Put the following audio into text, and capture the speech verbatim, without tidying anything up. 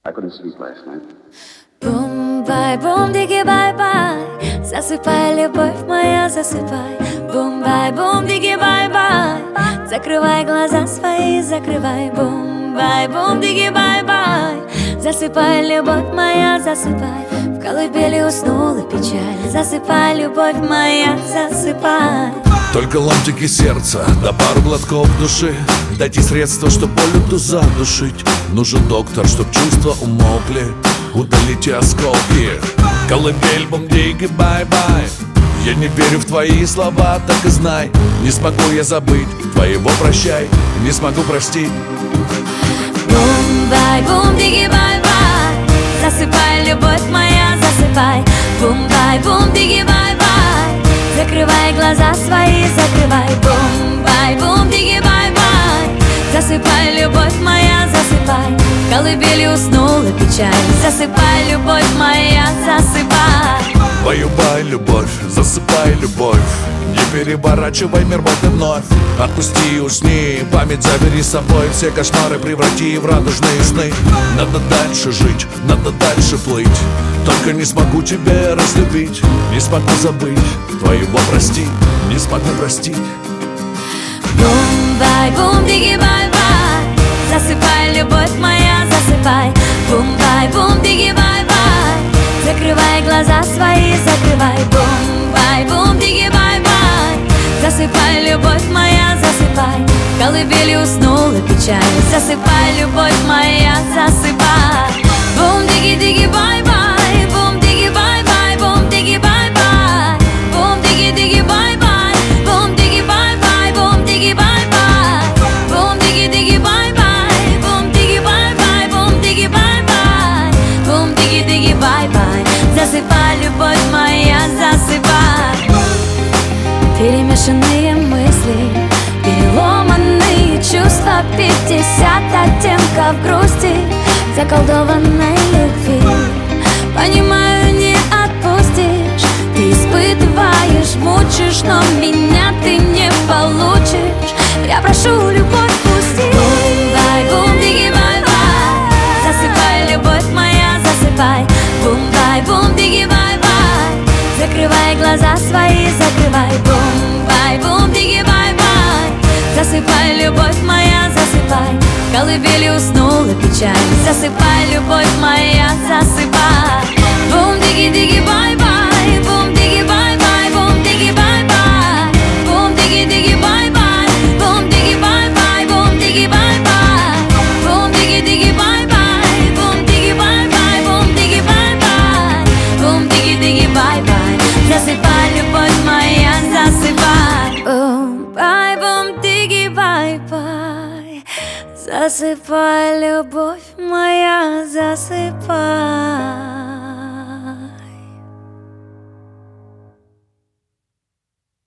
I couldn't sleep last night. Бум-бай-бум-диги-бай-бай, засыпай, любовь моя, засыпай. Бум-бай-бум-диги-бай-бай, закрывай глаза свои, закрывай. Бум-бай-бум-диги-бай-бай, засыпай, любовь моя, засыпай. В колыбели уснула печаль, засыпай, любовь моя, засыпай. Только ломтики сердца, да пару глотков души. Дайте средства, чтоб боль эту задушить. Нужен доктор, чтоб чувства умолкли. Удалите осколки. Колыбель, бум-диги, бай-бай. Я не верю в твои слова, так и знай. Не смогу я забыть твоего прощай. Не смогу простить. Бум-бай-бум-диги-бай-бай, засыпай, любовь моя, засыпай. Бум-бай-бум-диги-бай-бай, закрывай глаза свои, закрывай. Бум-бай-бум-диги-бай-бай, засыпай, любовь моя, засыпай. В колыбели уснула печаль, засыпай, любовь моя, засыпай. Баю-бай, любовь, засыпай, любовь. Не переворачивай мир вот и вновь. Отпусти, усни, память забери с собой. Все кошмары преврати в радужные сны. Надо дальше жить, надо дальше плыть. Только не смогу тебя разлюбить. Не смогу забыть твоего простить. Не смогу простить. Бум-бай-бум-диги-бай-бай, засыпай, любовь моя, засыпай. Бум-бай-бум-диги-бай-бай, закрывай глаза свои, закрывай. Бум-бай-бум-диги-бай-бай, засыпай, любовь моя, засыпай. В колыбели уснула печаль, засыпай, любовь моя, засыпай. Бум-диги-диги-бай-бай, бум-диги-бай-бай, бум-диги-бай-бай, бум-диги-диги-бай-бай, бум-диги-бай-бай, бум-диги-бай-бай, бум-диги-диги-бай-бай, бум-диги-бай-бай, бум-диги-бай-бай, бум-диги-диги-бай-бай, засыпай, любовь моя, засыпай. Перемешанные мысли, переломанные чувства, пятьдесят оттенков грусти, заколдованной любви. Понимаю, не отпустишь, ты испытываешь, мучишь, но меня ты не получишь. Я прошу, любовь, пусти. Бум-бай-бум-диги-бай-бай, засыпай, любовь моя, засыпай. Бум-бай-бум-диги-бай-бай, закрывай глаза свои, закрывай. Бум-бай-бум-диги-бай-бай, засыпай, любовь моя, засыпай. В колыбели уснула печаль, засыпай, любовь моя, засыпай. Бум-диги-диги-бай-бай, бум-диги-бай-бай, бум-диги-бай-бай, бум-диги-диги-бай-бай, бум-диги-бай-бай, бум-диги-бай-бай, бум-диги-диги-бай-бай, бум-диги-бай-бай, бум-диги-бай-бай, бум-диги-диги-бай-бай, засыпай, любовь моя, засыпай. Бум-бай-бум-диги-бай-бай, засыпай, любовь моя, засыпай.